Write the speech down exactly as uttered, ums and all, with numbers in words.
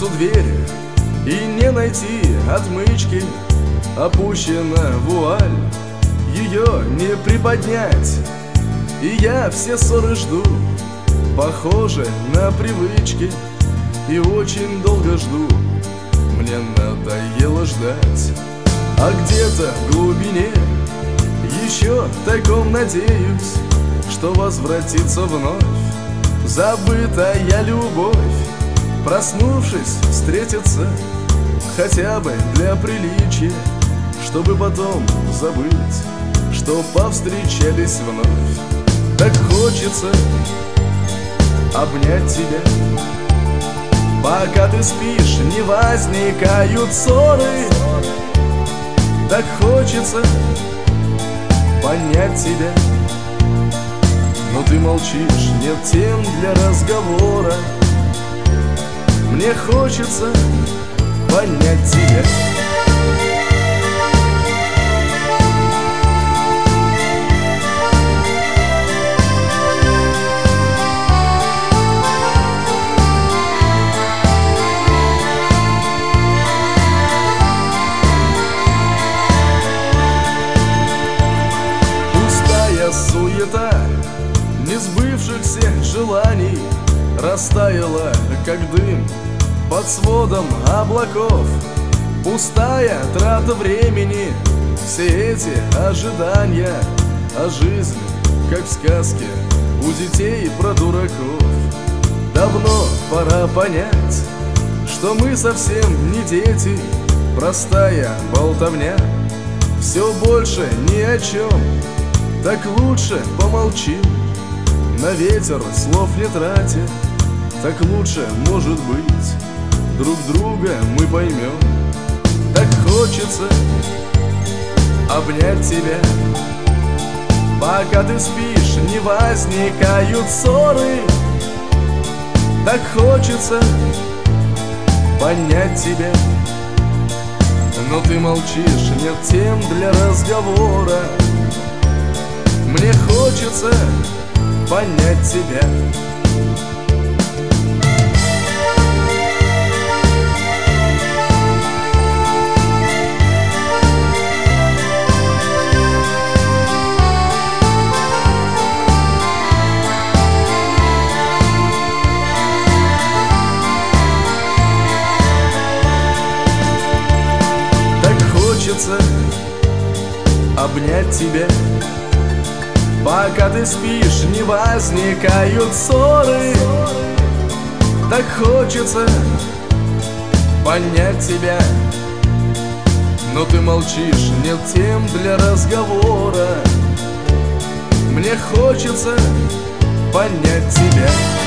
у двери и не найти отмычки. Опущена вуаль, ее не приподнять, и я все ссоры жду, похоже на привычки, и очень долго жду. Мне надоело ждать, а где-то в глубине еще тайком надеюсь, что возвратится вновь забытая любовь. Проснувшись, встретиться хотя бы для приличия, чтобы потом забыть, что повстречались вновь. Так хочется обнять тебя, пока ты спишь, не возникают ссоры. Так хочется понять тебя, но ты молчишь, нет тем для разговора. Мне хочется понять тебя. Пустая суета несбывшихся желаний растаяла, как дым под сводом облаков. Пустая трата времени, все эти ожидания, а жизнь, как в сказке у детей про дураков. Давно пора понять, что мы совсем не дети. Простая болтовня, все больше ни о чем. Так лучше помолчим, на ветер слов не тратя. Так лучше, может быть, друг друга мы поймем. Так хочется обнять тебя, пока ты спишь, не возникают ссоры. Так хочется понять тебя, но ты молчишь, нет тем для разговора. Мне хочется понять тебя. Хочется обнять тебя, пока ты спишь, не возникают ссоры. Так хочется понять тебя, но ты молчишь, нет тем для разговора. Мне хочется понять тебя.